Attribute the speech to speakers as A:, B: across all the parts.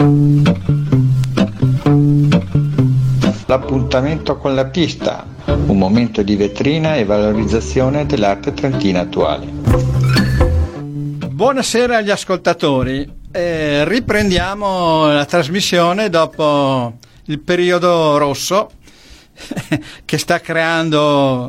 A: L'appuntamento con la pista, un momento di vetrina e valorizzazione dell'arte trentina attuale. Buonasera agli ascoltatori, riprendiamo la trasmissione dopo il periodo rosso che sta creando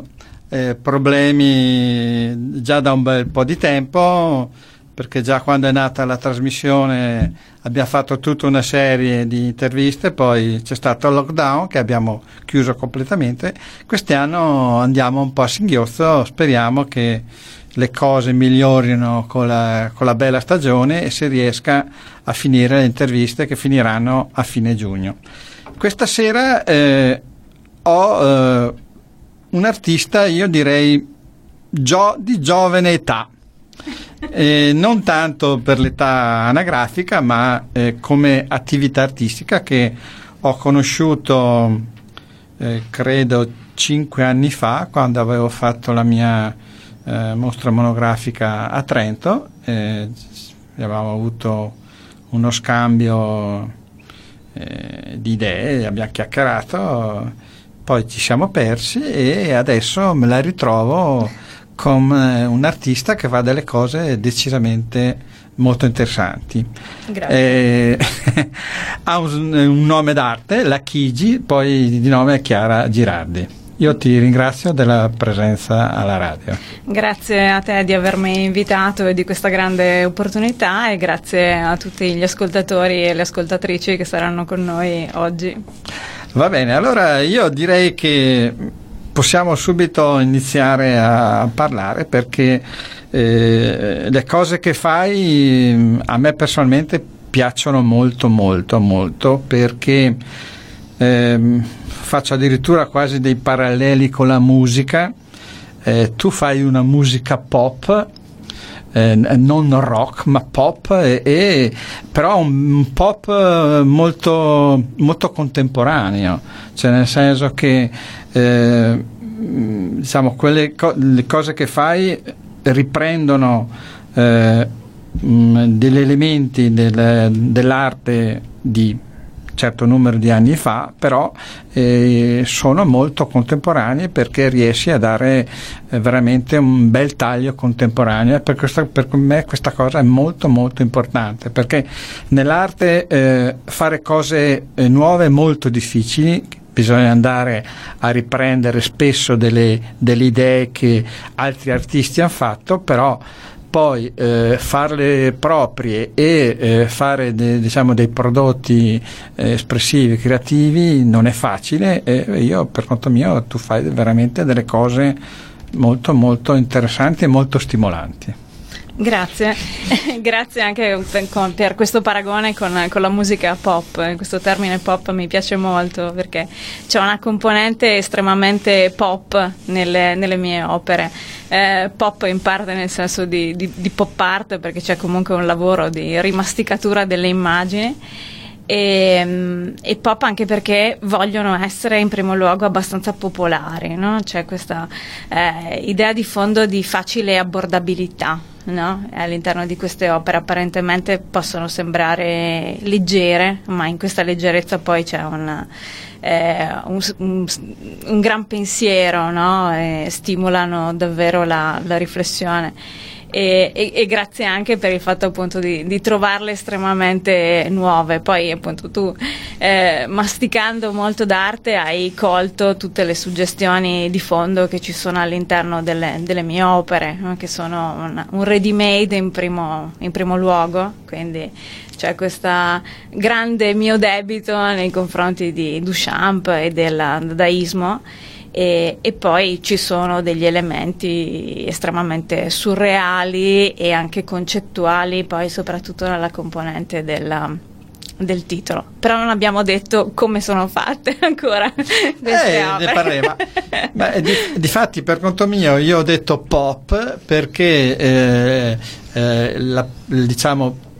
A: problemi già da un bel po' di tempo, perché già quando è nata la trasmissione abbiamo fatto tutta una serie di interviste, poi c'è stato il lockdown che abbiamo chiuso completamente. Quest'anno andiamo un po' a singhiozzo, speriamo che le cose migliorino con la bella stagione e si riesca a finire le interviste che finiranno a fine giugno. Questa sera ho un artista, io direi di giovane età, non tanto per l'età anagrafica, ma come attività artistica, che ho conosciuto credo 5 anni fa, quando avevo fatto la mia mostra monografica a Trento. Avevamo avuto uno scambio di idee, abbiamo chiacchierato, poi ci siamo persi e adesso me la ritrovo come un artista che fa delle cose decisamente molto interessanti.
B: Grazie.
A: Ha un nome d'arte, la Chigi, poi di nome è Chiara Girardi. Io ti ringrazio della presenza alla radio.
B: Grazie a te di avermi invitato e di questa grande opportunità, e grazie a tutti gli ascoltatori e le ascoltatrici che saranno con noi oggi.
A: Va bene, allora io direi che possiamo subito iniziare a parlare, perché le cose che fai a me personalmente piacciono molto molto molto, perché faccio addirittura quasi dei paralleli con la musica. Tu fai una musica pop, non rock ma pop, però un pop molto, molto contemporaneo, cioè nel senso che diciamo le cose che fai riprendono degli elementi dell'arte di certo numero di anni fa, però sono molto contemporanei, perché riesci a dare veramente un bel taglio contemporaneo. Per me questa cosa è molto molto importante, perché nell'arte fare cose nuove è molto difficili. Bisogna andare a riprendere spesso delle idee che altri artisti hanno fatto, però poi farle proprie e fare dei prodotti espressivi, creativi, non è facile, e io per conto mio tu fai veramente delle cose molto molto interessanti e molto stimolanti.
B: Grazie, grazie anche per questo paragone con la musica pop. Questo termine pop mi piace molto, perché c'è una componente estremamente pop nelle mie opere. Pop in parte nel senso di pop art, perché c'è comunque un lavoro di rimasticatura delle immagini, e pop anche perché vogliono essere in primo luogo abbastanza popolari, no? C'è questa idea di fondo di facile abbordabilità, no? All'interno di queste opere apparentemente possono sembrare leggere, ma in questa leggerezza poi c'è un gran pensiero, no? Stimolano davvero la riflessione. E grazie anche per il fatto appunto di trovarle estremamente nuove. Poi appunto tu masticando molto d'arte hai colto tutte le suggestioni di fondo che ci sono all'interno delle mie opere, no? Che sono un ready made in primo luogo, quindi c'è questo grande mio debito nei confronti di Duchamp e del dadaismo. E poi ci sono degli elementi estremamente surreali e anche concettuali, poi soprattutto nella componente del titolo. Però non abbiamo detto come sono fatte ancora queste opere.
A: Ne parleremo. Difatti per conto mio io ho detto pop perché diciamo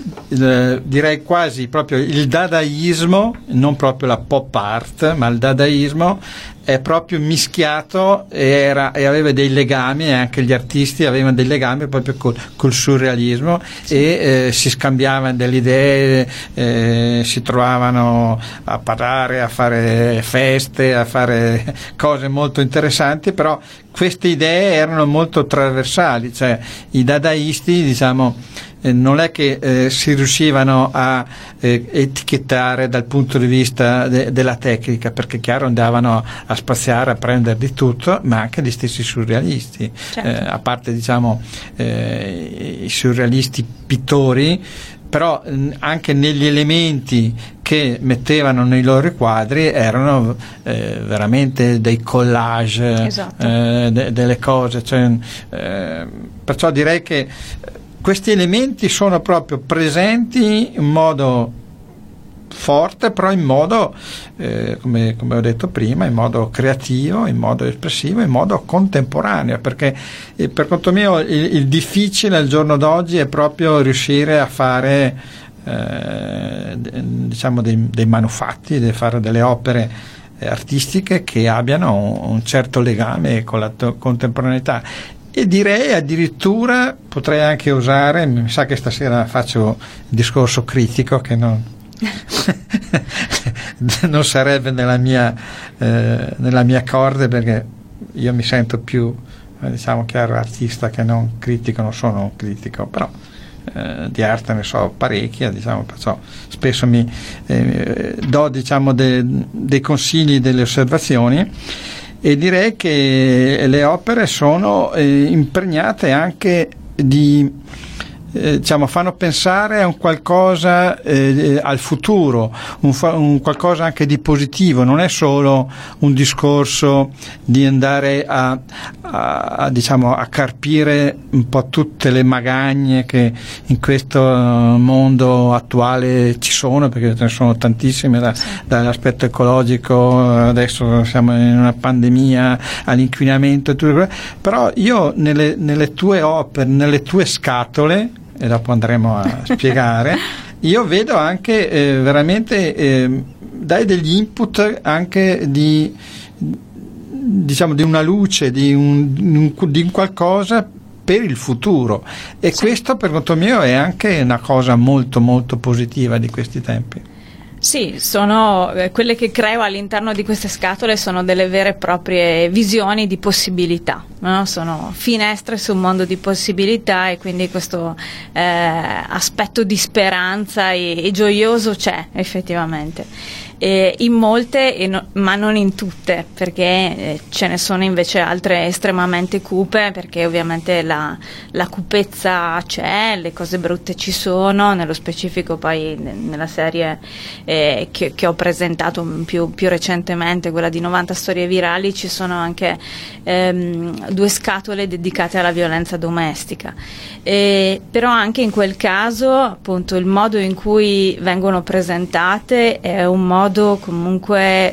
A: direi quasi proprio il dadaismo, non proprio la pop art, ma il dadaismo è proprio mischiato e aveva dei legami, e anche gli artisti avevano dei legami proprio col surrealismo, e si scambiavano delle idee, si trovavano a parlare, a fare feste, a fare cose molto interessanti, però queste idee erano molto trasversali, cioè i dadaisti, diciamo, non è che si riuscivano a etichettare dal punto di vista della tecnica, perché chiaro andavano a spaziare, a prendere di tutto, ma anche gli stessi surrealisti, certo. A parte, diciamo, i surrealisti pittori, però anche negli elementi che mettevano nei loro quadri erano veramente dei collage, esatto. Delle cose, cioè, perciò direi che questi elementi sono proprio presenti in modo forte, però in modo, come ho detto prima, in modo creativo, in modo espressivo, in modo contemporaneo, perché per conto mio il difficile al giorno d'oggi è proprio riuscire a fare diciamo dei manufatti, di fare delle opere artistiche che abbiano un certo legame con la contemporaneità. E direi addirittura, potrei anche osare, mi sa che stasera faccio il discorso critico che non sarebbe nella mia corde, perché io mi sento più, diciamo, chiaro, artista che non critico, non sono un critico, però di arte ne so parecchia, diciamo, perciò spesso mi do, diciamo, dei consigli, delle osservazioni. E direi che le opere sono impregnate anche di, diciamo, fanno pensare a un qualcosa, al futuro, un qualcosa anche di positivo, non è solo un discorso di andare diciamo, a carpire un po' tutte le magagne che in questo mondo attuale ci sono, perché ce ne sono tantissime, dall'aspetto ecologico, adesso siamo in una pandemia, all'inquinamento, però io nelle tue opere, nelle tue scatole, e dopo andremo a spiegare, io vedo anche veramente dai degli input anche di, diciamo, di una luce, di un qualcosa per il futuro, e sì. Questo per conto mio è anche una cosa molto molto positiva di questi tempi.
B: Sì, sono quelle che creo all'interno di queste scatole, sono delle vere e proprie visioni di possibilità, no? Sono finestre su un mondo di possibilità, e quindi questo aspetto di speranza e gioioso c'è effettivamente. In molte, ma non in tutte, perché ce ne sono invece altre estremamente cupe, perché ovviamente la cupezza c'è, le cose brutte ci sono, nello specifico poi nella serie che ho presentato più recentemente, quella di 90 storie virali, ci sono anche 2 scatole dedicate alla violenza domestica, però anche in quel caso, appunto, il modo in cui vengono presentate è un modo comunque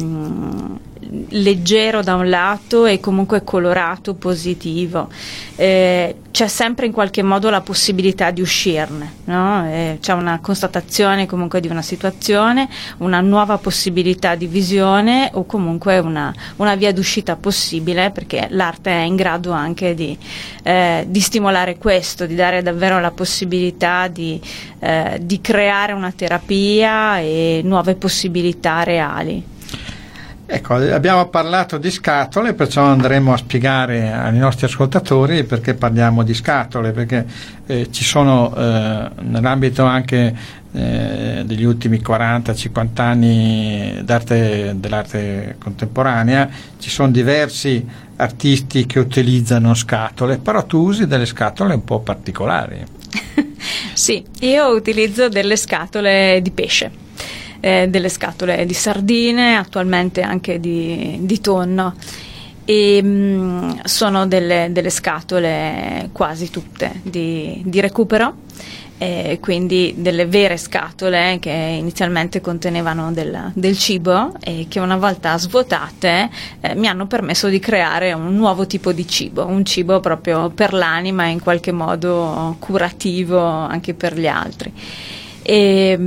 B: leggero da un lato e comunque colorato, positivo. C'è sempre in qualche modo la possibilità di uscirne, no? C'è una constatazione comunque di una situazione, una nuova possibilità di visione, o comunque una via d'uscita possibile, perché l'arte è in grado anche di stimolare questo, di dare davvero la possibilità di creare una terapia e nuove possibilità reali.
A: Ecco, abbiamo parlato di scatole, perciò andremo a spiegare ai nostri ascoltatori perché parliamo di scatole, perché ci sono nell'ambito anche degli ultimi 40-50 anni dell'arte contemporanea, ci sono diversi artisti che utilizzano scatole, però tu usi delle scatole un po' particolari.
B: Sì, io utilizzo delle scatole di pesce. Delle scatole di sardine, attualmente anche di tonno, e sono delle scatole quasi tutte di recupero, quindi delle vere scatole che inizialmente contenevano del cibo e che una volta svuotate mi hanno permesso di creare un nuovo tipo di cibo, un cibo proprio per l'anima, in qualche modo curativo anche per gli altri. E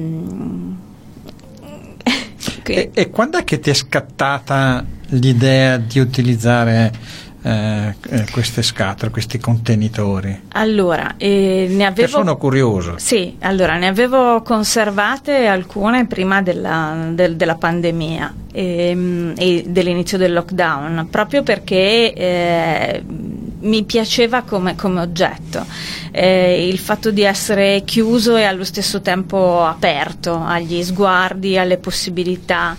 A: quando è che ti è scattata l'idea di utilizzare queste scatole, questi contenitori?
B: Allora, ne avevo...
A: sono curioso.
B: Sì, allora ne avevo conservate alcune prima della pandemia e dell'inizio del lockdown, proprio perché mi piaceva come oggetto. Il fatto di essere chiuso e allo stesso tempo aperto agli sguardi, alle possibilità,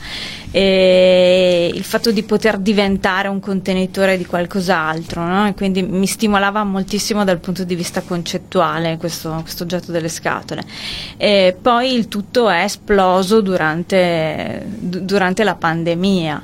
B: il fatto di poter diventare un contenitore di qualcos'altro, no? E quindi mi stimolava moltissimo dal punto di vista concettuale questo oggetto delle scatole. Poi il tutto è esploso durante la pandemia,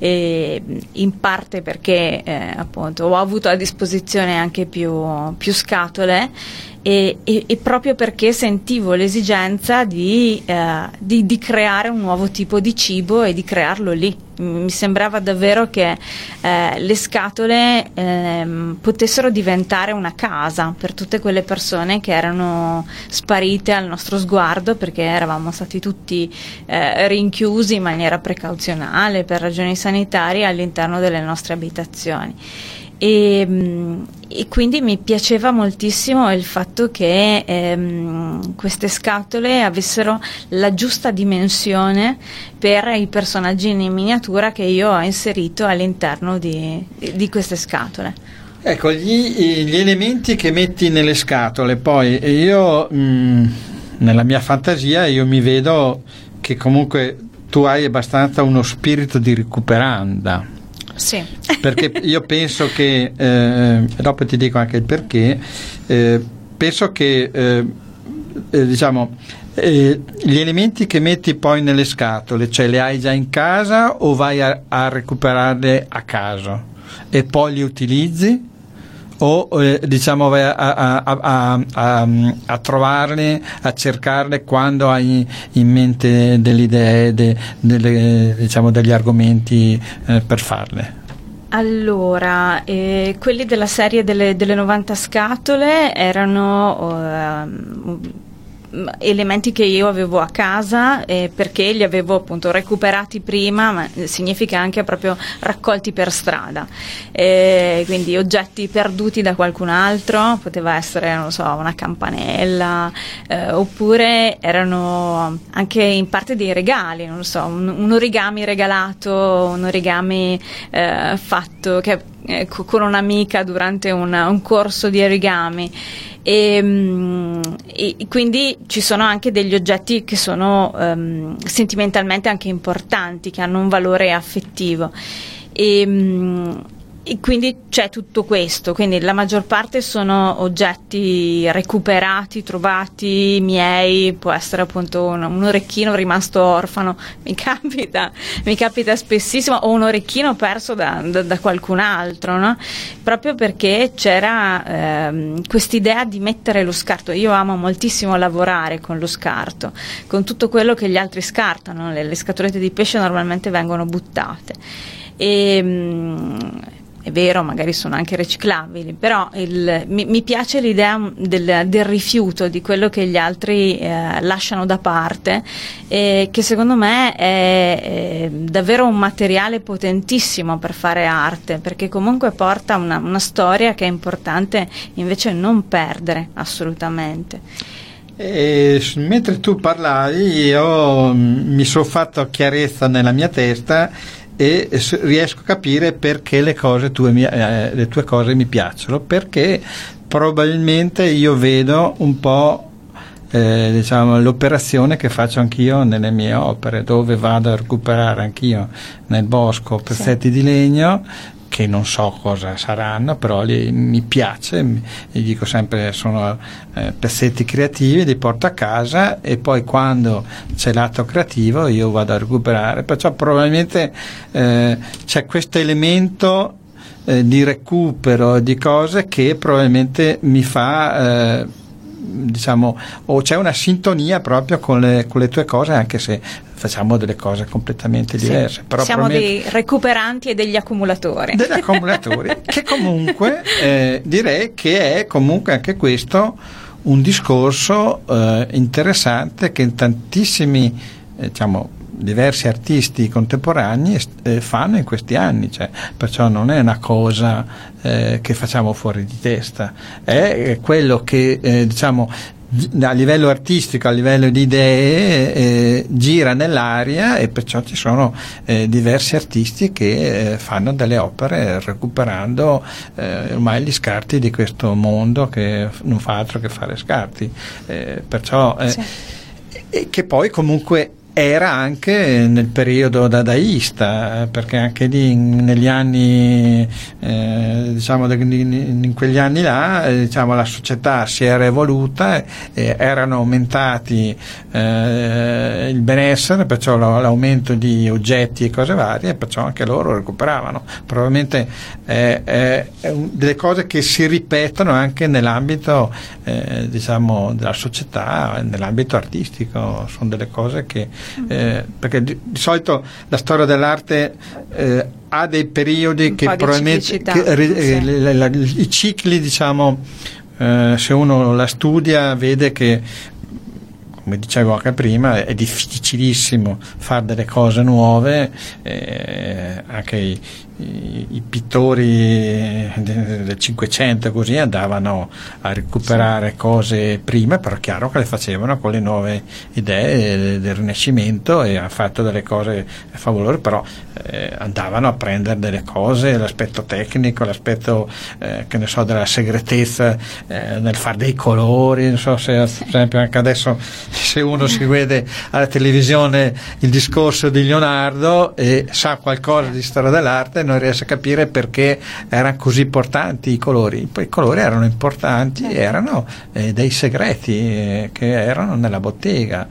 B: in parte perché appunto ho avuto a disposizione anche più scatole, e proprio perché sentivo l'esigenza di creare un nuovo tipo di cibo e di crearlo lì. Mi sembrava davvero che le scatole potessero diventare una casa per tutte quelle persone che erano sparite al nostro sguardo, perché eravamo stati tutti rinchiusi in maniera precauzionale per ragioni sanitarie all'interno delle nostre abitazioni. E quindi mi piaceva moltissimo il fatto che queste scatole avessero la giusta dimensione per i personaggi in miniatura che io ho inserito all'interno di queste scatole.
A: Ecco, gli elementi che metti nelle scatole, poi io nella mia fantasia io mi vedo che comunque tu hai abbastanza uno spirito di recuperanda.
B: Sì.
A: Perché io penso che dopo ti dico anche il perché, penso che diciamo gli elementi che metti poi nelle scatole, cioè le hai già in casa o vai a recuperarle a caso e poi li utilizzi, o diciamo vai a trovarle, a cercarle quando hai in mente delle idee, diciamo degli argomenti per farle?
B: Allora, quelli della serie delle 90 scatole erano elementi che io avevo a casa, perché li avevo appunto recuperati prima, ma significa anche proprio raccolti per strada, quindi oggetti perduti da qualcun altro, poteva essere, non so, una campanella, oppure erano anche in parte dei regali, non so, un origami regalato, un origami fatto con un'amica durante un corso di origami. E quindi ci sono anche degli oggetti che sono sentimentalmente anche importanti, che hanno un valore affettivo, e quindi c'è tutto questo, quindi la maggior parte sono oggetti recuperati, trovati, miei, può essere appunto un orecchino rimasto orfano, mi capita spessissimo, o un orecchino perso da qualcun altro, no? Proprio perché c'era quest'idea di mettere lo scarto. Io amo moltissimo lavorare con lo scarto, con tutto quello che gli altri scartano. Le scatolette di pesce normalmente vengono buttate, è vero, magari sono anche riciclabili, però mi piace l'idea del rifiuto, di quello che gli altri lasciano da parte, che secondo me è davvero un materiale potentissimo per fare arte, perché comunque porta una storia che è importante invece non perdere assolutamente.
A: Mentre tu parlavi io mi sono fatto chiarezza nella mia testa e riesco a capire perché le tue cose mi piacciono, perché probabilmente io vedo un po' diciamo l'operazione che faccio anch'io nelle mie opere, dove vado a recuperare anch'io nel bosco pezzetti di legno che non so cosa saranno, però mi piace, gli dico sempre sono pezzetti creativi, li porto a casa e poi quando c'è l'atto creativo io vado a recuperare, perciò probabilmente c'è questo elemento di recupero di cose che probabilmente mi fa diciamo, o c'è una sintonia proprio con le tue cose, anche se facciamo delle cose completamente diverse. Però
B: siamo dei recuperanti e degli accumulatori.
A: Degli accumulatori, che comunque direi che è comunque anche questo un discorso interessante che in tantissimi, diciamo, diversi artisti contemporanei fanno in questi anni, cioè, perciò non è una cosa che facciamo fuori di testa, è quello che diciamo a livello artistico, a livello di idee gira nell'aria, e perciò ci sono diversi artisti che fanno delle opere recuperando ormai gli scarti di questo mondo che non fa altro che fare scarti, perciò che poi comunque era anche nel periodo dadaista, perché anche lì negli anni diciamo in quegli anni là, diciamo, la società si era evoluta, erano aumentati il benessere, perciò l'aumento di oggetti e cose varie, perciò anche loro recuperavano. Probabilmente delle cose che si ripetono anche nell'ambito diciamo della società, nell'ambito artistico, sono delle cose che perché di solito la storia dell'arte ha dei periodi che probabilmente i cicli, diciamo, se uno la studia vede che, come dicevo anche prima, è difficilissimo fare delle cose nuove, anche i pittori del Cinquecento così andavano a recuperare cose prima, però è chiaro che le facevano con le nuove idee del Rinascimento e hanno fatto delle cose favolose, però andavano a prendere delle cose, l'aspetto tecnico, l'aspetto che ne so, della segretezza nel fare dei colori. Non so se, ad esempio, anche adesso se uno si vede alla televisione il discorso di Leonardo e sa qualcosa di storia dell'arte, non riesce a capire perché erano così importanti i colori. Poi i colori erano importanti, erano dei segreti che erano nella bottega.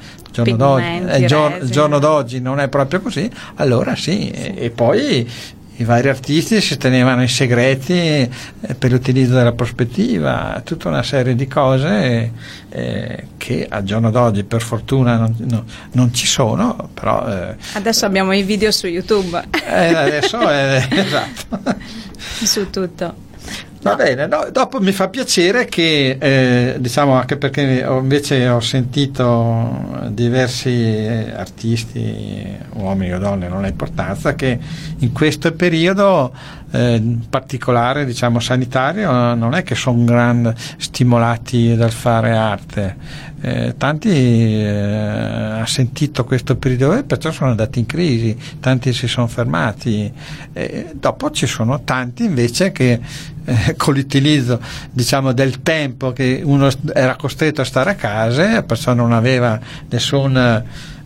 A: Il giorno d'oggi non è proprio così, allora sì. E poi i vari artisti si tenevano i segreti per l'utilizzo della prospettiva, tutta una serie di cose che al giorno d'oggi per fortuna non ci sono, però
B: adesso abbiamo i video su YouTube,
A: adesso esatto,
B: su tutto.
A: Va bene, dopo mi fa piacere che diciamo, anche perché invece ho sentito diversi artisti, uomini o donne, non ha importanza, che in questo periodo in particolare, diciamo, sanitario, non è che sono stimolati dal fare arte. Tanti hanno sentito questo periodo e perciò sono andati in crisi, tanti si sono fermati, dopo ci sono tanti invece che con l'utilizzo, diciamo, del tempo che uno era costretto a stare a casa, perciò non aveva nessun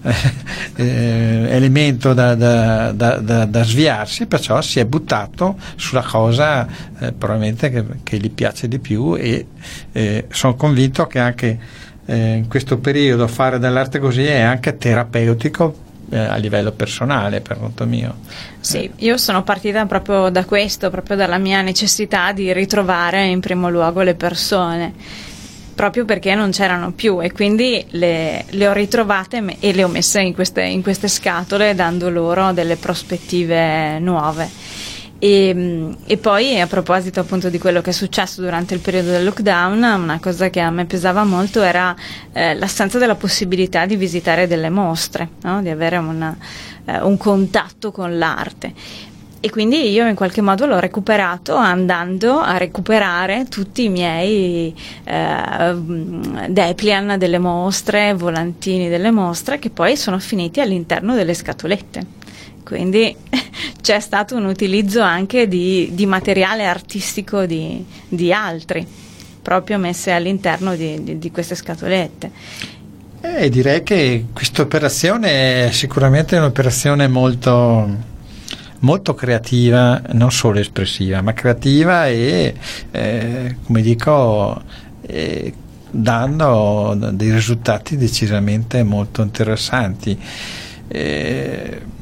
A: elemento da sviarsi, perciò si è buttato sulla cosa probabilmente che gli piace di più, e sono convinto che anche in questo periodo fare dell'arte così è anche terapeutico a livello personale, per conto mio.
B: Sì, io sono partita proprio da questo, proprio dalla mia necessità di ritrovare in primo luogo le persone, proprio perché non c'erano più, e quindi le ho ritrovate e le ho messe in queste scatole, dando loro delle prospettive nuove. E poi, a proposito appunto di quello che è successo durante il periodo del lockdown, una cosa che a me pesava molto era l'assenza della possibilità di visitare delle mostre, no? Di avere un contatto con l'arte. E quindi io in qualche modo l'ho recuperato andando a recuperare tutti i miei dépliant delle mostre, volantini delle mostre, che poi sono finiti all'interno delle scatolette. Quindi c'è stato un utilizzo anche di materiale artistico di altri, proprio messe all'interno di queste scatolette.
A: Direi che questa operazione è sicuramente un'operazione molto, molto creativa, non solo espressiva, ma creativa e come dico, dando dei risultati decisamente molto interessanti.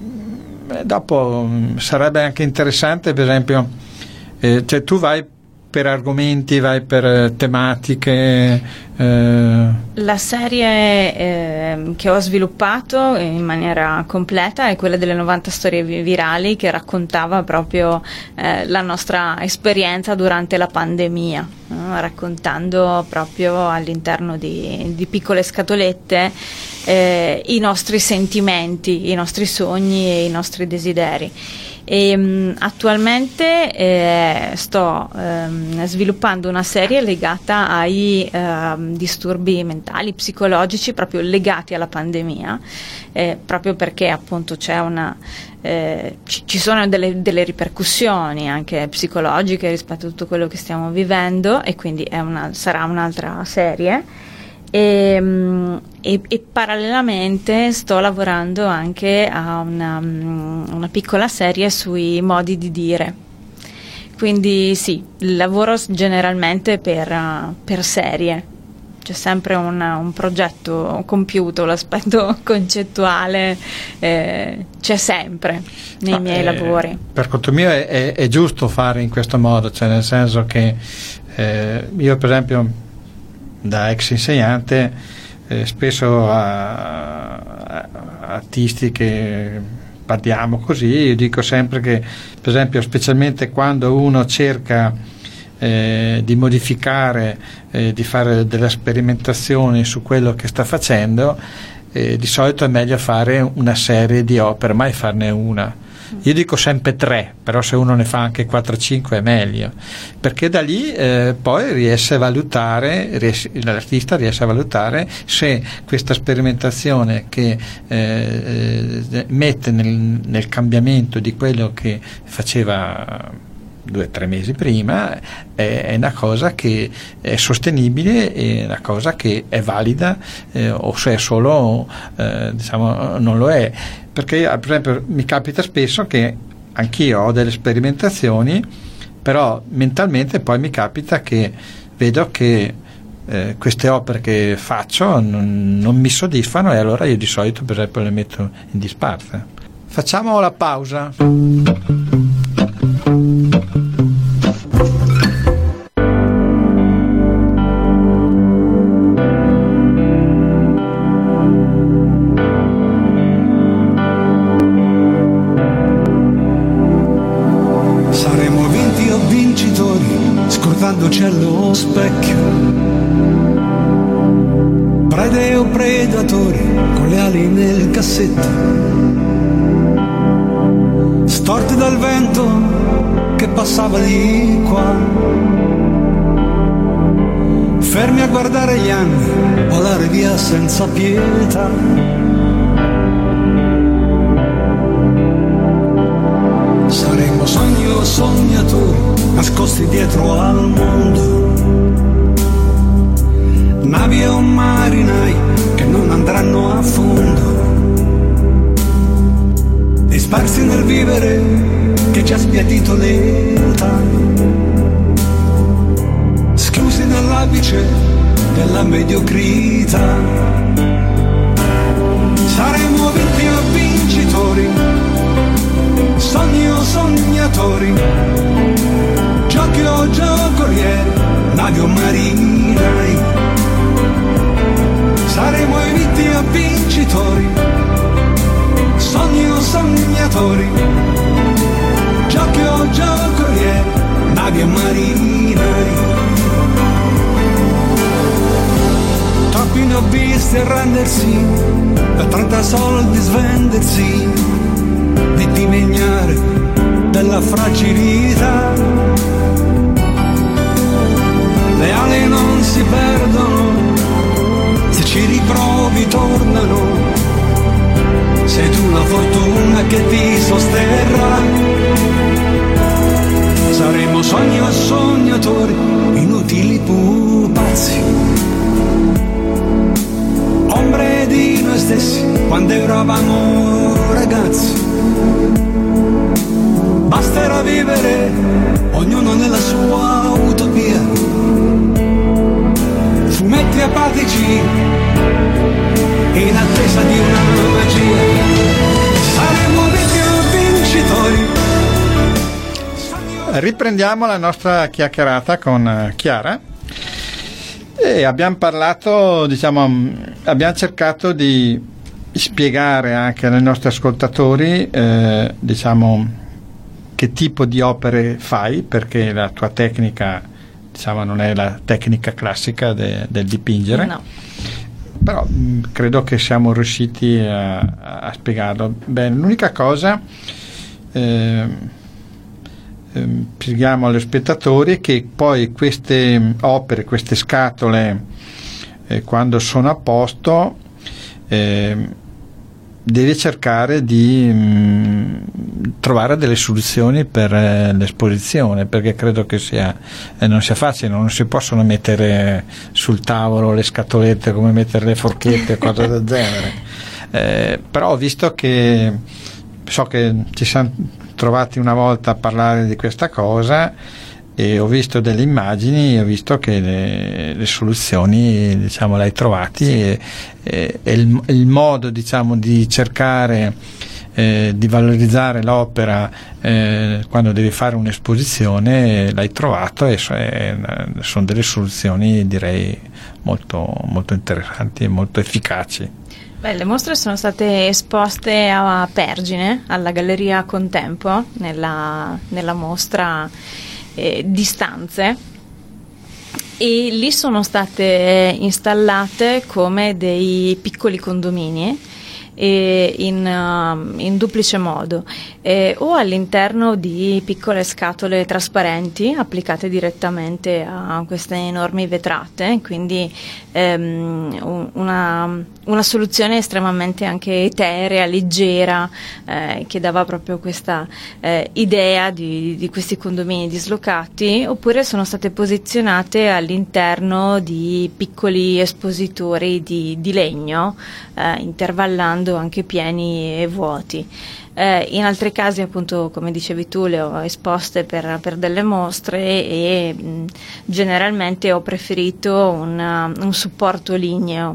A: Dopo sarebbe anche interessante, per esempio, cioè tu vai per argomenti, vai per tematiche?
B: La serie che ho sviluppato in maniera completa è quella delle 90 storie virali, che raccontava proprio la nostra esperienza durante la pandemia, no? Raccontando proprio all'interno di piccole scatolette i nostri sentimenti, i nostri sogni e i nostri desideri. E attualmente sto sviluppando una serie legata ai disturbi mentali, psicologici, proprio legati alla pandemia, proprio perché appunto c'è ci sono delle ripercussioni anche psicologiche rispetto a tutto quello che stiamo vivendo, e quindi sarà un'altra serie. E parallelamente sto lavorando anche a una piccola serie sui modi di dire, quindi sì, lavoro generalmente per serie, c'è sempre un progetto compiuto, l'aspetto concettuale c'è sempre nei miei lavori.
A: Per conto mio è giusto fare in questo modo, cioè nel senso che io per esempio da ex insegnante spesso a artisti che parliamo così, io dico sempre che per esempio specialmente quando uno cerca di modificare, di fare delle sperimentazioni su quello che sta facendo, di solito è meglio fare una serie di opere, mai farne una. Io dico sempre 3, però se uno ne fa anche 4-5 è meglio, perché da lì poi riesce a valutare, l'artista riesce a valutare se questa sperimentazione che mette nel cambiamento di quello che faceva 2 o 3 mesi prima è una cosa che è sostenibile, è una cosa che è valida, o se è solo diciamo non lo è. Perché per esempio mi capita spesso che anch'io ho delle sperimentazioni, però mentalmente poi mi capita che vedo che queste opere che faccio non mi soddisfano, e allora io di solito per esempio le metto in disparte. Facciamo la pausa.
C: C'è lo specchio, prede o predatori con le ali nel cassetto, storti dal vento che passava di qua, fermi a guardare gli anni volare via senza pietà. Saremo sogni o sognatori nascosti dietro al mondo, navi o marinai che non andranno a fondo, dispersi nel vivere che ci ha spiattito l'età, schiusi nell'apice della mediocrità. Saremo vinti o vincitori, sogni o sognatori, giochi o giocolieri, navi o marinai. Saremo i vinti o vincitori, sogni o sognatori, giochi o giocolieri, navi o marinai. Troppi ne ho visti arrendersi, per 30 soldi svendersi, vittime ignare della fragilità. Le ali non si perdono, se ci riprovi tornano, sei tu la fortuna che ti sosterrà. Saremo sogni o sognatori, inutili pupazzi, ombre di noi stessi quando eravamo ragazzi. Basterà vivere, ognuno nella sua utopia, fumetti apatici in attesa di una magia. Saremo vinti o vincitori.
A: Riprendiamo la nostra chiacchierata con Chiara e abbiamo parlato, abbiamo cercato di spiegare anche ai nostri ascoltatori, che tipo di opere fai, perché la tua tecnica, non è la tecnica classica del dipingere. No. Però credo che siamo riusciti a spiegarlo bene. L'unica cosa, spieghiamo agli spettatori che poi queste opere, queste scatole, quando sono a posto, devi cercare di trovare delle soluzioni per l'esposizione, perché credo che non sia facile, non si possono mettere sul tavolo le scatolette come mettere le forchette, cose del genere. Però ho visto che, so che ci siamo trovati una volta a parlare di questa cosa e ho visto delle immagini, ho visto che le soluzioni le hai trovati. Sì. e il modo di cercare di valorizzare l'opera quando devi fare un'esposizione l'hai trovato, e sono delle soluzioni, direi, molto, molto interessanti e molto efficaci.
B: Le mostre sono state esposte a Pergine, alla Galleria Contempo, nella mostra Distanze, e lì sono state installate come dei piccoli condomini in duplice modo, o all'interno di piccole scatole trasparenti applicate direttamente a queste enormi vetrate, quindi una soluzione estremamente anche eterea, leggera, che dava proprio questa idea di questi condomini dislocati. Oppure sono state posizionate all'interno di piccoli espositori di legno, intervallando anche pieni e vuoti. In altri casi, appunto, come dicevi tu, le ho esposte per delle mostre e generalmente ho preferito un supporto ligneo,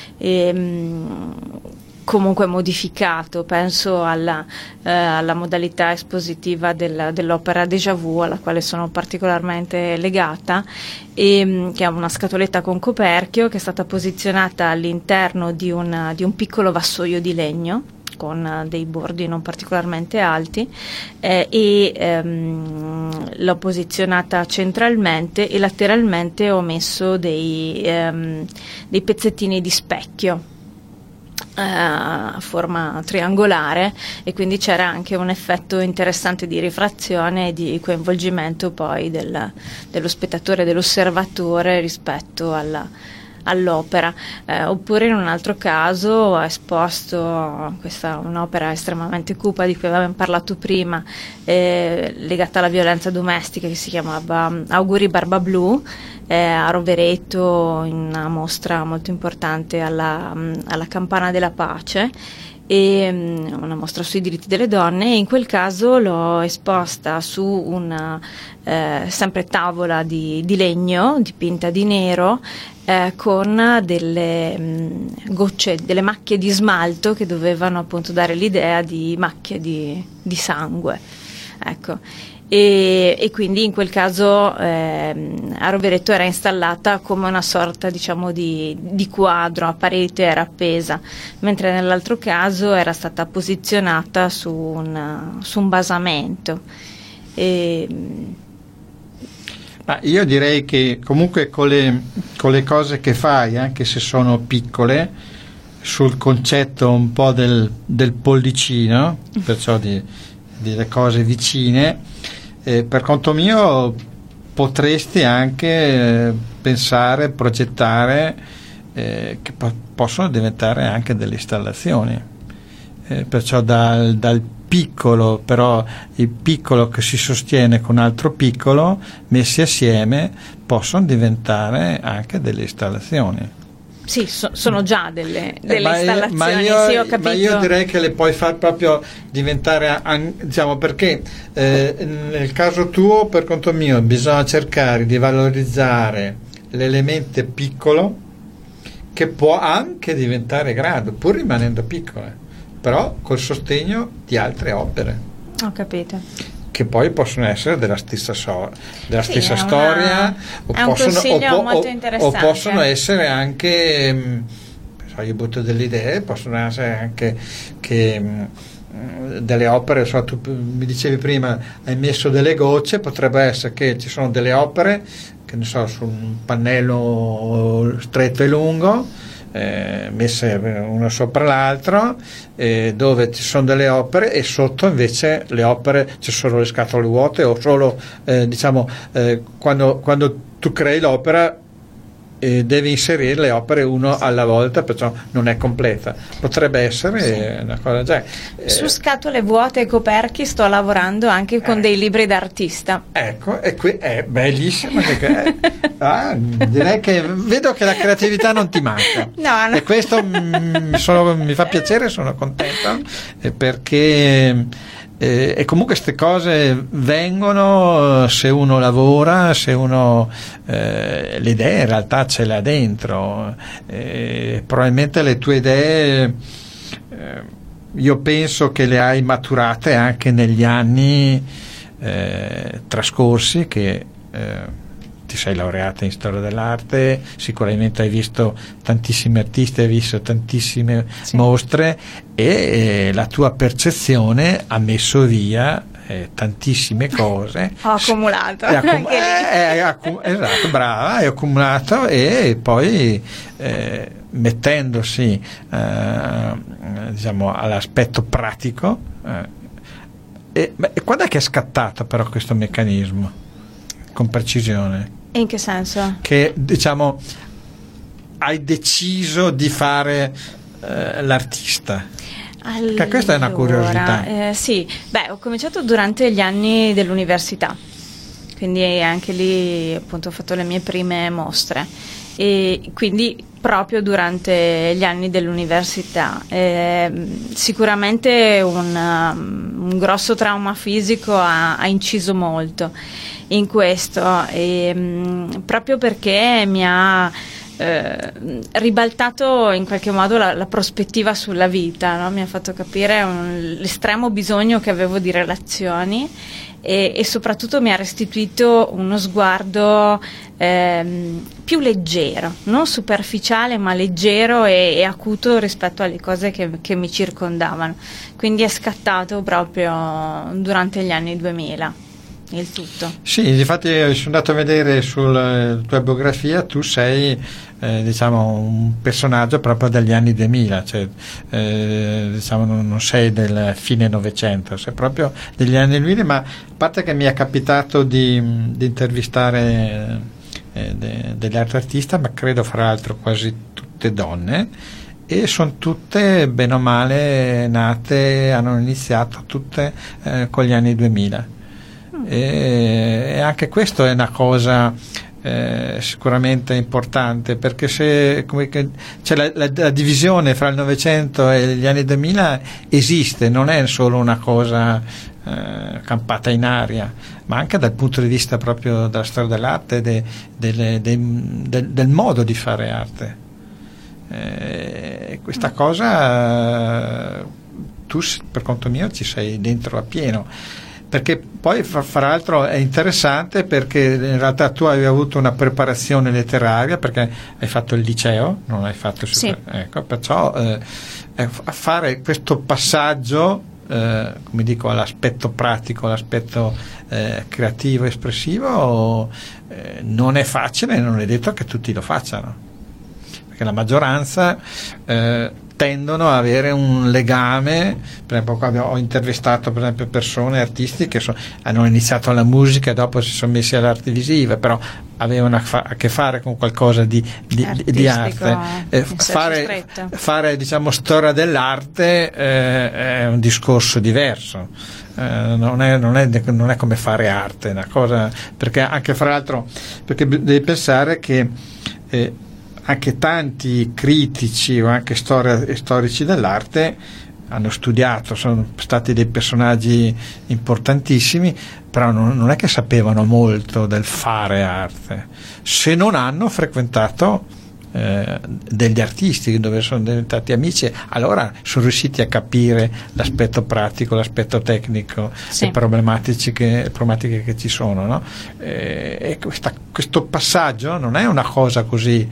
B: comunque modificato. Penso alla modalità espositiva dell'opera Déjà Vu, alla quale sono particolarmente legata, che è una scatoletta con coperchio che è stata posizionata all'interno di un piccolo vassoio di legno con dei bordi non particolarmente alti, l'ho posizionata centralmente, e lateralmente ho messo dei pezzettini di specchio a forma triangolare, e quindi c'era anche un effetto interessante di rifrazione e di coinvolgimento poi dello spettatore, dell'osservatore rispetto all'opera. Oppure in un altro caso ho esposto un'opera estremamente cupa di cui avevamo parlato prima, legata alla violenza domestica, che si chiamava Auguri Barba Blu, a Rovereto, in una mostra molto importante alla Campana della Pace, e una mostra sui diritti delle donne. E in quel caso l'ho esposta su una sempre tavola di legno dipinta di nero, con delle gocce, delle macchie di smalto che dovevano appunto dare l'idea di macchie di sangue, ecco. E quindi in quel caso a Rovereto era installata come una sorta, diciamo, di quadro a parete, era appesa, mentre nell'altro caso era stata posizionata su un basamento.
A: Ma io direi che comunque con le cose che fai, anche se sono piccole, sul concetto un po' del pollicino, perciò delle cose vicine, per conto mio potresti anche pensare, progettare, che possono diventare anche delle installazioni, perciò dal piccolo, però il piccolo che si sostiene con altro piccolo, messi assieme possono diventare anche delle installazioni.
B: Sì, sono già delle installazioni, sì, ho capito.
A: Ma io direi che le puoi far proprio diventare, diciamo, perché nel caso tuo, per conto mio, bisogna cercare di valorizzare l'elemento piccolo, che può anche diventare grande, pur rimanendo piccolo, però col sostegno di altre opere.
B: Ho capito.
A: che poi possono essere della stessa storia, o possono essere anche, io butto delle idee, possono essere anche delle opere, tu mi dicevi prima hai messo delle gocce, potrebbe essere che ci sono delle opere, che ne so, su un pannello stretto e lungo, messe uno sopra l'altro, dove ci sono delle opere e sotto invece le opere c'è solo le scatole vuote, o solo quando tu crei l'opera devi inserire le opere uno alla volta, perciò non è completa. Potrebbe essere una cosa
B: su scatole vuote e coperchi sto lavorando anche con dei libri d'artista.
A: Ecco, e qui è bellissimo direi che vedo che la creatività non ti manca.
B: No.
A: E questo mi fa piacere, sono contento, perché e comunque queste cose vengono se uno lavora, se uno le idee in realtà ce le ha dentro, probabilmente le tue idee io penso che le hai maturate anche negli anni trascorsi, che ti sei laureata in storia dell'arte, sicuramente hai visto tantissimi artisti, hai visto tantissime mostre, e la tua percezione ha messo via tantissime cose.
B: Ho accumulato.
A: Esatto, brava, hai accumulato, e poi mettendosi all'aspetto pratico, e quando è che è scattato però questo meccanismo con precisione?
B: In che senso?
A: Che hai deciso di fare l'artista. Allora, questa è una curiosità.
B: Ho cominciato durante gli anni dell'università, quindi anche lì appunto ho fatto le mie prime mostre, e quindi proprio durante gli anni dell'università sicuramente un grosso trauma fisico ha inciso molto in questo, proprio perché mi ha ribaltato in qualche modo la prospettiva sulla vita, no? Mi ha fatto capire l'estremo bisogno che avevo di relazioni, e soprattutto mi ha restituito uno sguardo più leggero, non superficiale ma leggero e acuto rispetto alle cose che mi circondavano. Quindi è scattato proprio durante gli anni 2000 il tutto.
A: Sì, infatti sono andato a vedere sulla tua biografia, tu sei un personaggio proprio degli anni 2000, cioè non sei del fine Novecento, sei proprio degli anni 2000, ma a parte che mi è capitato di intervistare degli altri artisti, ma credo fra l'altro quasi tutte donne, e sono tutte bene o male nate, hanno iniziato tutte con gli anni 2000. E anche questo è una cosa sicuramente importante, perché se c'è la divisione fra il Novecento e gli anni 2000 esiste, non è solo una cosa campata in aria, ma anche dal punto di vista proprio della storia dell'arte, del modo di fare arte. Questa cosa tu per conto mio ci sei dentro appieno, perché poi fra l'altro è interessante, perché in realtà tu avevi avuto una preparazione letteraria, perché hai fatto il liceo, non hai fatto ecco, perciò fare questo passaggio come dico, all'aspetto pratico, all'aspetto creativo, espressivo, non è facile, non è detto che tutti lo facciano, perché la maggioranza tendono a avere un legame. Per esempio, qua ho intervistato per esempio persone, artisti che hanno iniziato la musica e dopo si sono messi alle arti visive, però avevano a che fare con qualcosa di arte. Fare diciamo storia dell'arte è un discorso diverso. Non è come fare arte, una cosa, perché anche fra l'altro, perché devi pensare che anche tanti critici o anche storici dell'arte hanno studiato, sono stati dei personaggi importantissimi, però non è che sapevano molto del fare arte, se non hanno frequentato degli artisti, dove sono diventati amici, allora sono riusciti a capire l'aspetto pratico, l'aspetto tecnico, le problematiche che ci sono, no? E questo passaggio non è una cosa così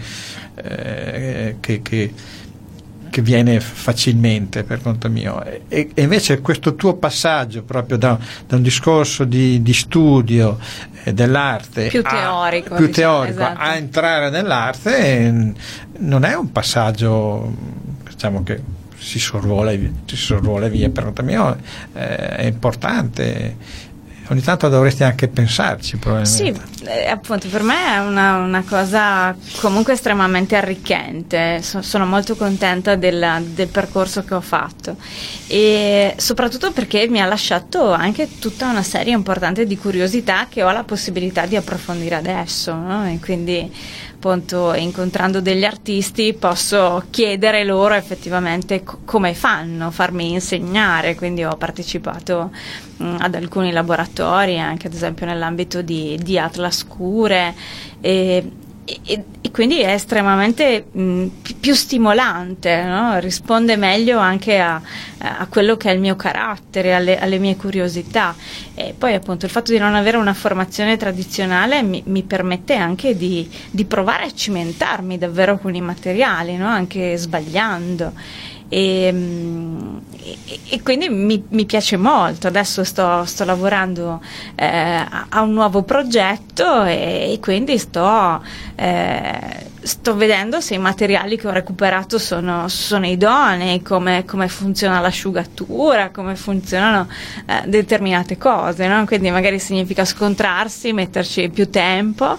A: che viene facilmente, per conto mio, e invece questo tuo passaggio proprio da un discorso di studio dell'arte
B: più teorico, esatto,
A: a entrare nell'arte non è un passaggio, diciamo, che si sorvola via, per conto mio è importante. Ogni tanto dovresti anche pensarci, probabilmente.
B: Sì, appunto, per me è una cosa comunque estremamente arricchente. Sono molto contenta del percorso che ho fatto, e soprattutto perché mi ha lasciato anche tutta una serie importante di curiosità che ho la possibilità di approfondire adesso, no? E quindi, appunto, incontrando degli artisti posso chiedere loro effettivamente come fanno, farmi insegnare. Quindi ho partecipato ad alcuni laboratori, anche ad esempio nell'ambito di Atlas Cure, e quindi è estremamente più stimolante, no? Risponde meglio anche a quello che è il mio carattere, alle mie curiosità. E poi, appunto, il fatto di non avere una formazione tradizionale mi permette anche di provare a cimentarmi davvero con i materiali, no? Anche sbagliando. E quindi mi piace molto. Adesso sto lavorando a un nuovo progetto, e quindi sto vedendo se i materiali che ho recuperato sono idonei, come funziona l'asciugatura, come funzionano determinate cose, no? Quindi magari significa scontrarsi, metterci più tempo,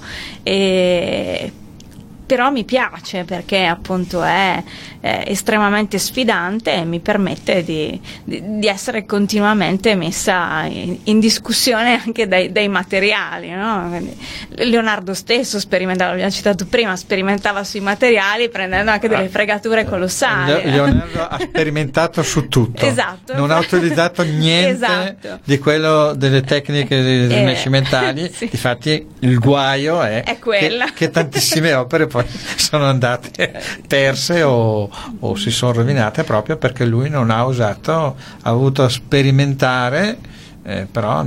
B: però mi piace perché, appunto, è estremamente sfidante e mi permette di essere continuamente messa in discussione anche dai materiali, no? Quindi Leonardo stesso sperimentava, l'abbiamo citato prima, sperimentava sui materiali prendendo anche delle fregature colossali.
A: Leonardo ha sperimentato su tutto,
B: esatto,
A: non ha utilizzato niente,
B: esatto,
A: di quello delle tecniche rinascimentali.
B: Sì.
A: Infatti il guaio è
B: quella
A: che tantissime opere poi sono andate perse o si sono rovinate proprio perché lui non ha usato, ha avuto a sperimentare, però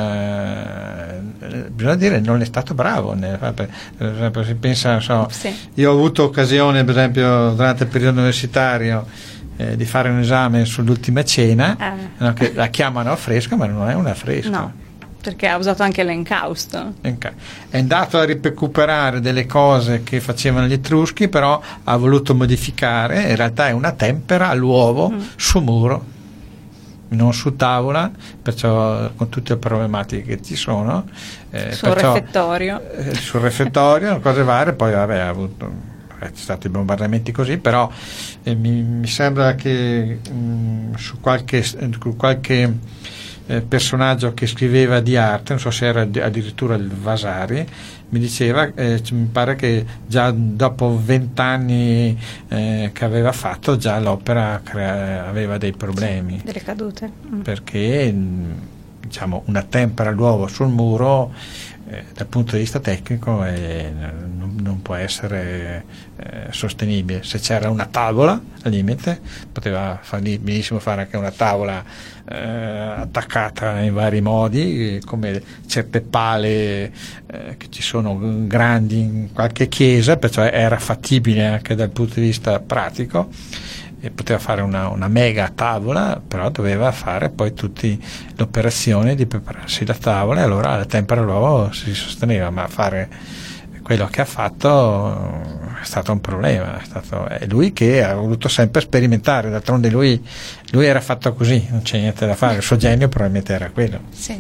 A: bisogna dire non è stato bravo. Per esempio, si pensa,
B: sì.
A: Io ho avuto occasione, per esempio, durante il periodo universitario, di fare un esame sull'Ultima Cena, no, che la chiamano affresco, ma non è un affresco.
B: No, perché ha usato anche l'encausto.
A: È andato a recuperare delle cose che facevano gli Etruschi, però ha voluto modificare. In realtà è una tempera all'uovo su muro, non su tavola, perciò con tutte le problematiche che ci sono.
B: Sul refettorio.
A: Sul refettorio, cose varie. Poi ha avuto stati bombardamenti così, però mi sembra che su qualche personaggio che scriveva di arte, non so se era addirittura il Vasari, mi diceva, mi pare che già dopo 20 anni che aveva fatto, già l'opera aveva dei problemi,
B: delle cadute,
A: perché, diciamo, una tempera all'uovo sul muro, dal punto di vista tecnico non può essere sostenibile. Se c'era una tavola, al limite poteva benissimo fare anche una tavola attaccata in vari modi, come certe pale che ci sono grandi in qualche chiesa, perciò era fattibile anche dal punto di vista pratico, e poteva fare una mega tavola, però doveva fare poi tutte le operazioni di prepararsi la tavola, e allora la tempera all'uovo si sosteneva. Ma fare quello che ha fatto è stato un problema. È lui che ha voluto sempre sperimentare, d'altronde lui era fatto così, non c'è niente da fare, il suo genio probabilmente era quello.
B: Sì.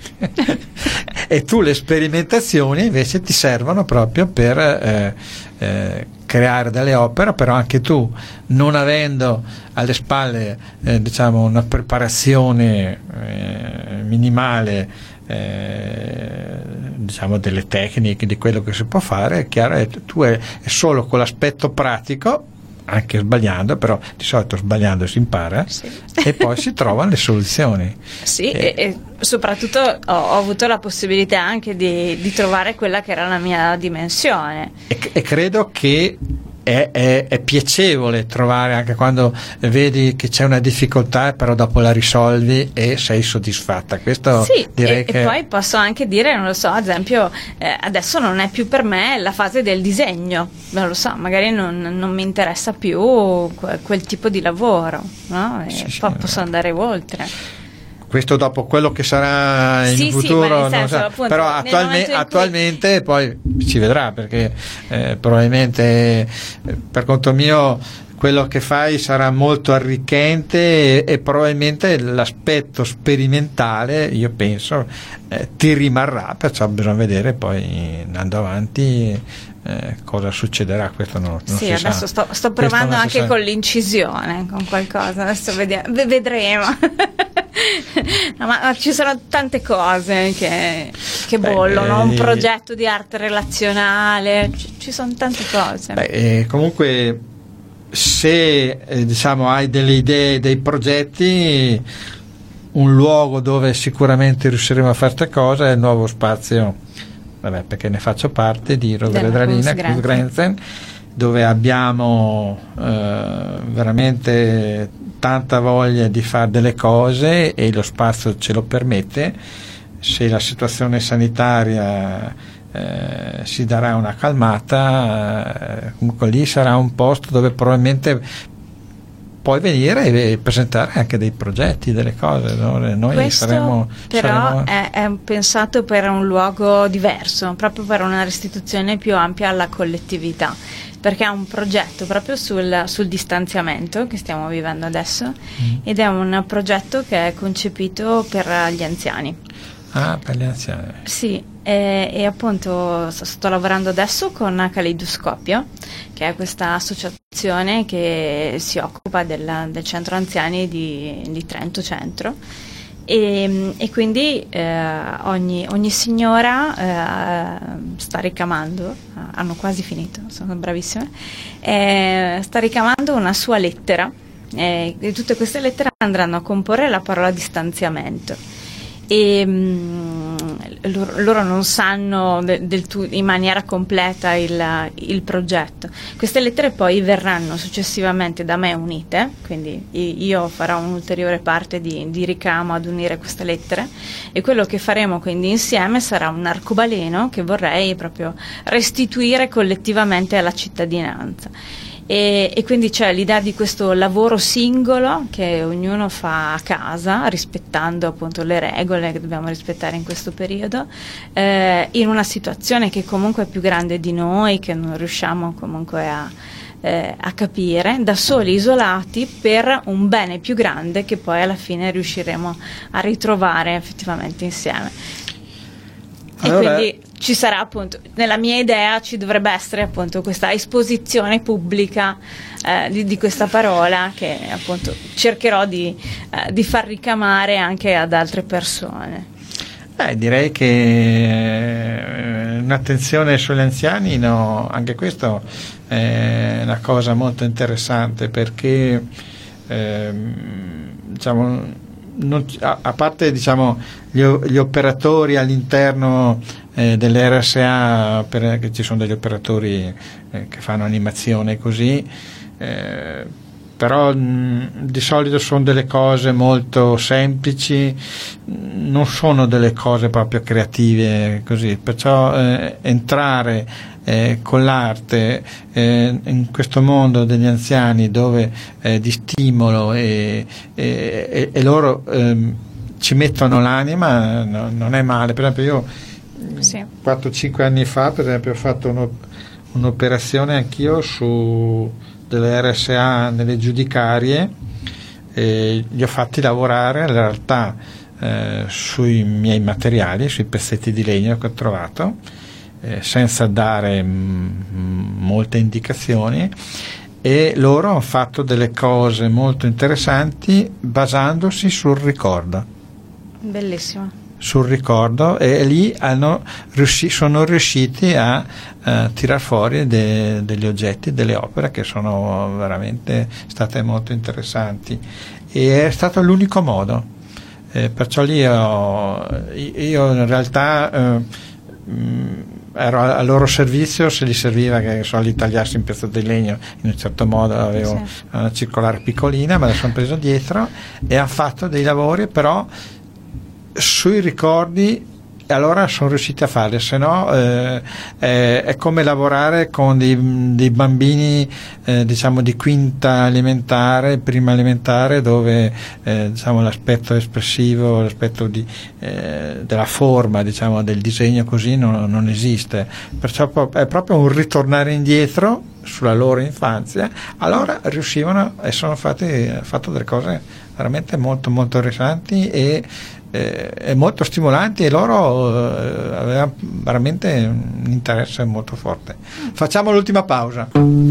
A: E tu le sperimentazioni invece ti servono proprio per creare delle opere, però anche tu, non avendo alle spalle diciamo una preparazione minimale, diciamo, delle tecniche, di quello che si può fare, è chiaro, tu è solo con l'aspetto pratico, anche sbagliando, però di solito sbagliando si impara,
B: sì.
A: E poi si trovano le soluzioni.
B: Sì, e soprattutto ho avuto la possibilità anche di trovare quella che era la mia dimensione.
A: E credo che è piacevole trovare, anche quando vedi che c'è una difficoltà, però dopo la risolvi e sei soddisfatta. Questo
B: sì,
A: direi
B: e poi posso anche dire, non lo so, ad esempio adesso non è più per me la fase del disegno, non lo so, magari non mi interessa più quel tipo di lavoro, no? E
A: sì,
B: poi posso andare oltre.
A: Questo dopo quello che sarà in futuro,
B: ma nel senso, appunto,
A: però attualmente poi si vedrà, perché probabilmente per conto mio quello che fai sarà molto arricchente e probabilmente l'aspetto sperimentale, io penso, ti rimarrà, perciò bisogna vedere poi andando avanti cosa succederà. Questo non si
B: adesso
A: sa.
B: sto provando anche con l'incisione, con qualcosa, adesso vedremo. No, ma ci sono tante cose che bollono, un progetto di arte relazionale, ci sono tante cose.
A: Comunque se diciamo hai delle idee, dei progetti, un luogo dove sicuramente riusciremo a fare queste cose è il nuovo spazio, perché ne faccio parte, di Roveredralina Kunstgrenzen, dove abbiamo veramente tanta voglia di fare delle cose e lo spazio ce lo permette. Se la situazione sanitaria si darà una calmata, comunque lì sarà un posto dove probabilmente puoi venire e presentare anche dei progetti, delle cose, no? Noi
B: questo
A: saremo
B: è pensato per un luogo diverso, proprio per una restituzione più ampia alla collettività, perché è un progetto proprio sul distanziamento che stiamo vivendo adesso, ed è un progetto che è concepito per gli anziani.
A: Per gli anziani.
B: Sì, e appunto sto lavorando adesso con Caleidoscopio, che è questa associazione che si occupa del centro anziani di Trento Centro, e quindi ogni signora sta ricamando, hanno quasi finito, sono bravissime, sta ricamando una sua lettera, e tutte queste lettere andranno a comporre la parola distanziamento. E loro non sanno in maniera completa il progetto. Queste lettere poi verranno successivamente da me unite, quindi io farò un'ulteriore parte di ricamo ad unire queste lettere, e quello che faremo quindi insieme sarà un arcobaleno che vorrei proprio restituire collettivamente alla cittadinanza. E quindi c'è l'idea di questo lavoro singolo che ognuno fa a casa, rispettando appunto le regole che dobbiamo rispettare in questo periodo, in una situazione che comunque è più grande di noi, che non riusciamo comunque a capire, da soli, isolati, per un bene più grande che poi alla fine riusciremo a ritrovare effettivamente insieme. Allora, e quindi ci sarà appunto, nella mia idea ci dovrebbe essere appunto questa esposizione pubblica di questa parola, che appunto cercherò di far ricamare anche ad altre persone.
A: Direi che un'attenzione sugli anziani, no, anche questo è una cosa molto interessante, perché diciamo, a parte diciamo gli operatori all'interno delle RSA, perché ci sono degli operatori che fanno animazione così, però di solito sono delle cose molto semplici, non sono delle cose proprio creative così, perciò entrare con l'arte in questo mondo degli anziani, dove di stimolo e loro ci mettono l'anima, non è male. Per esempio io 4-5 anni fa, per esempio, ho fatto un'operazione anch'io su delle RSA nelle giudicarie, li ho fatti lavorare in realtà sui miei materiali, sui pezzetti di legno che ho trovato, senza dare molte indicazioni, e loro hanno fatto delle cose molto interessanti basandosi sul ricordo.
B: Bellissimo.
A: Sul ricordo, e lì sono riusciti a tirar fuori degli oggetti, delle opere che sono veramente state molto interessanti, e è stato l'unico modo, perciò lì io in realtà ero a loro servizio, se gli serviva, che so, gli tagliassi un pezzo di legno in un certo modo, avevo una circolare piccolina, me la sono preso dietro e ha fatto dei lavori però sui ricordi, e allora sono riusciti a farli, se no è come lavorare con dei bambini diciamo di quinta elementare, prima elementare, dove diciamo l'aspetto espressivo, l'aspetto della forma, diciamo del disegno così non esiste, perciò è proprio un ritornare indietro sulla loro infanzia. Allora riuscivano e hanno fatto delle cose veramente molto molto interessanti e molto stimolanti, e loro avevano veramente un interesse molto forte. Facciamo l'ultima pausa.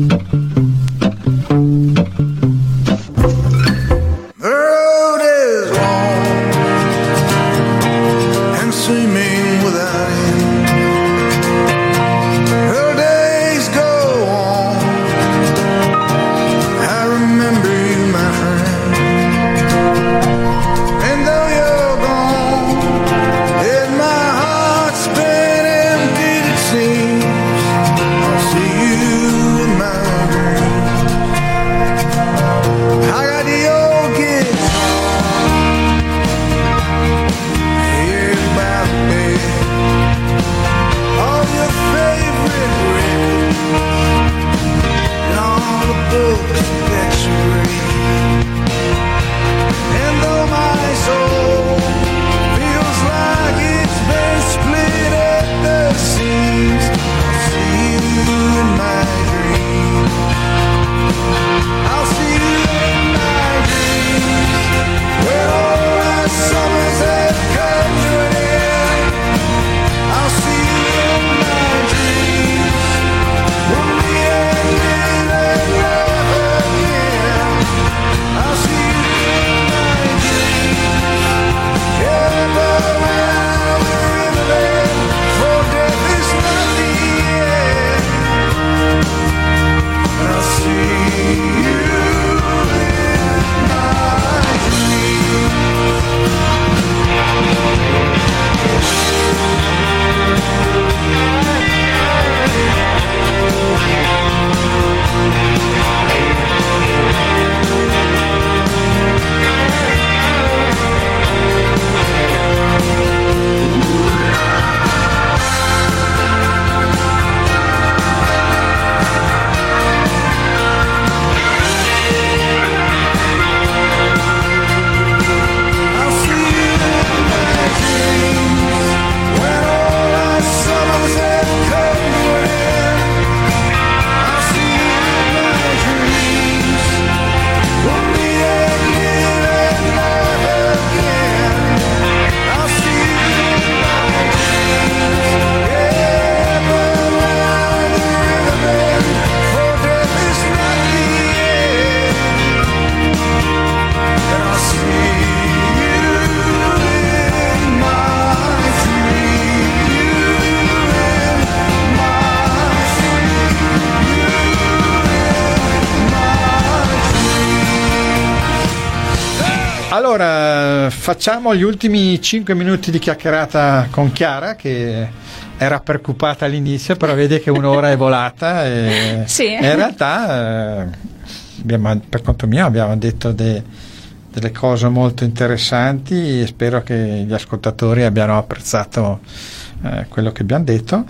A: Allora, facciamo gli ultimi 5 minuti di chiacchierata con Chiara, che era preoccupata all'inizio, però vede che un'ora è volata e
B: sì.
A: In realtà per conto mio abbiamo detto delle cose molto interessanti e spero che gli ascoltatori abbiano apprezzato quello che abbiamo detto.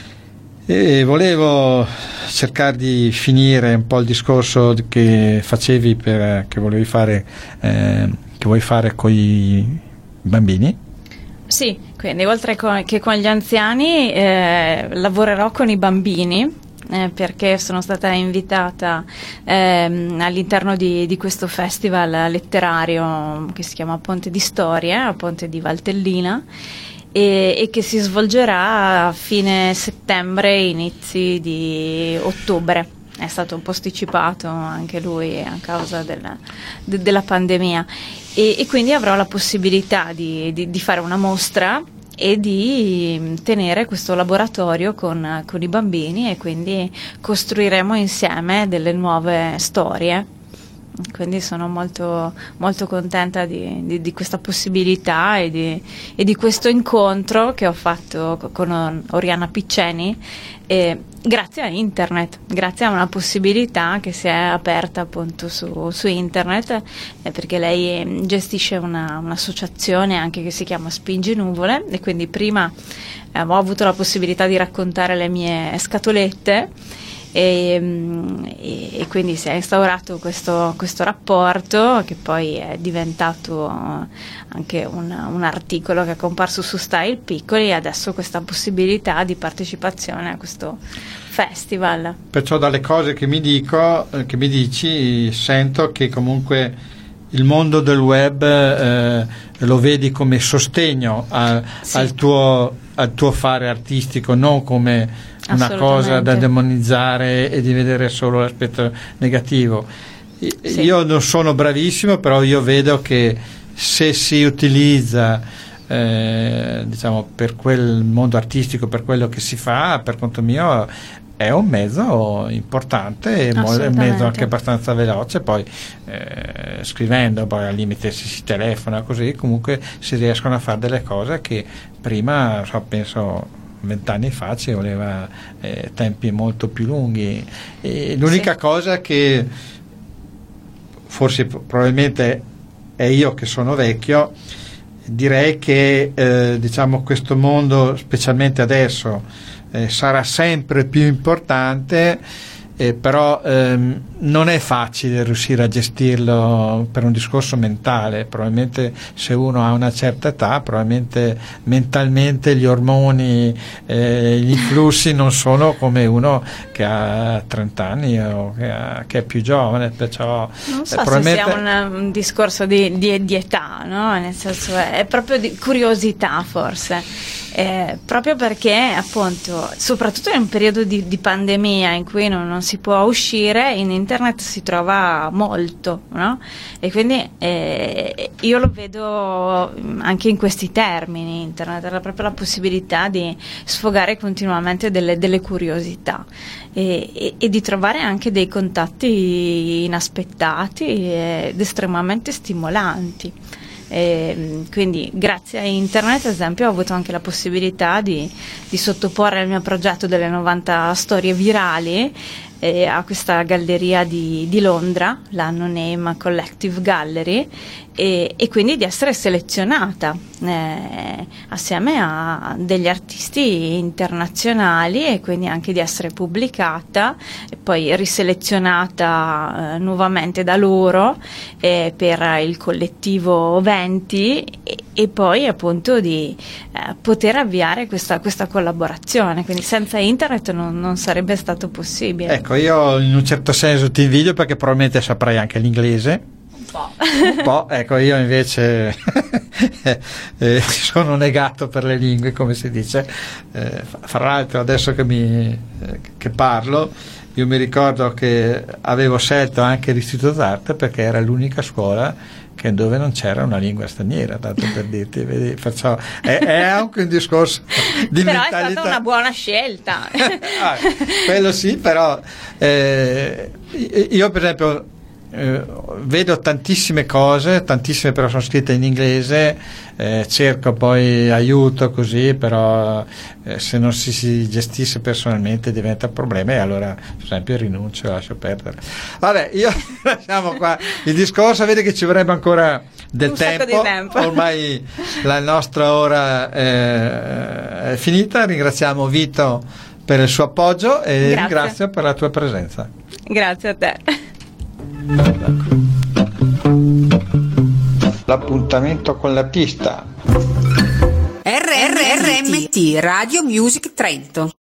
A: E volevo cercare di finire un po' il discorso che facevi che volevi fare, che vuoi fare con i bambini.
B: Sì, quindi oltre che con gli anziani lavorerò con i bambini, perché sono stata invitata all'interno di questo festival letterario che si chiama Ponte di Storie, a Ponte di Valtellina, e che si svolgerà a fine settembre, inizi di ottobre. È stato un po' posticipato anche lui a causa della pandemia, e quindi avrò la possibilità di fare una mostra e di tenere questo laboratorio con i bambini, e quindi costruiremo insieme delle nuove storie quindi sono molto, molto contenta di questa possibilità e di questo incontro che ho fatto con Oriana Picceni, grazie a internet, grazie a una possibilità che si è aperta appunto su internet, perché lei gestisce un'associazione anche che si chiama Spingi Nuvole, e quindi prima ho avuto la possibilità di raccontare le mie scatolette, e quindi si è instaurato questo rapporto, che poi è diventato anche un articolo che è comparso su Style Piccoli, e adesso questa possibilità di partecipazione a questo festival.
A: Perciò dalle cose che mi dici, sento che comunque il mondo del web lo vedi come sostegno al tuo fare artistico, non come una cosa da demonizzare e di vedere solo l'aspetto negativo. Sì. Io non sono bravissimo, però io vedo che se si utilizza diciamo per quel mondo artistico, per quello che si fa, per conto mio è un mezzo importante, è un mezzo anche abbastanza veloce, poi scrivendo, poi al limite se si telefona così, comunque si riescono a fare delle cose che prima, penso 20 anni fa ci voleva tempi molto più lunghi, e l'unica cosa che forse probabilmente è io che sono vecchio, direi che diciamo questo mondo, specialmente adesso, sarà sempre più importante, però non è facile riuscire a gestirlo per un discorso mentale. Probabilmente se uno ha una certa età, probabilmente mentalmente gli ormoni, gli influssi non sono come uno che ha 30 anni o che è più giovane, perciò
B: non so se sia un discorso di età, no? Nel senso è proprio di curiosità, forse. Proprio perché appunto, soprattutto in un periodo di pandemia in cui non si può uscire, in internet si trova molto, no? E quindi io lo vedo anche in questi termini. Internet era proprio la possibilità di sfogare continuamente delle curiosità e di trovare anche dei contatti inaspettati ed estremamente stimolanti. Quindi grazie a internet, ad esempio, ho avuto anche la possibilità di sottoporre il mio progetto delle 90 storie virali a questa galleria di Londra, la No Name Collective Gallery, e quindi di essere selezionata assieme a degli artisti internazionali, e quindi anche di essere pubblicata e poi riselezionata nuovamente da loro per il collettivo 20, e poi appunto di poter avviare questa collaborazione. Quindi senza internet non sarebbe stato possibile.
A: Ecco, io in un certo senso ti invidio, perché probabilmente saprai anche l'inglese. Un po', ecco, io invece sono negato per le lingue, come si dice. Fra l'altro adesso che parlo, io mi ricordo che avevo scelto anche l'Istituto d'Arte perché era l'unica scuola dove non c'era una lingua straniera, tanto per dirti, vedi? Perciò è anche un discorso di
B: però
A: mentalità.
B: È stata una buona scelta.
A: Quello sì, però io per esempio vedo tantissime cose, tantissime però sono scritte in inglese, cerco poi aiuto così, però se non si gestisce personalmente diventa un problema, e allora per esempio rinuncio, lascio perdere. Vabbè, io lasciamo qua il discorso, vedi che ci vorrebbe ancora del tempo. Ormai la nostra ora è finita. Ringraziamo Vito per il suo appoggio e ringrazio per la tua presenza.
B: Grazie a te.
A: L'appuntamento con la pista.
D: RRMT Radio Music Trento.